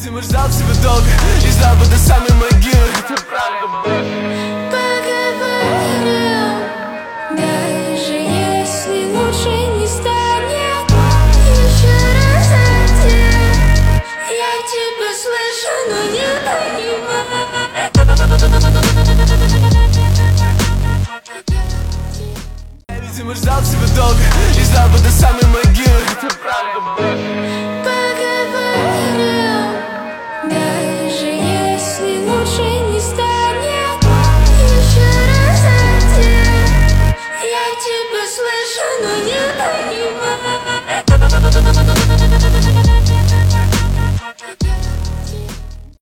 Видимо, ждал тебя долго и ждал бы до самой могилы. Поговорим, даже если лучше не станет. Еще раз один. Я тебя слышу, но не понимаю. Видимо, ждал тебя долго и ждал бы до самой могилы.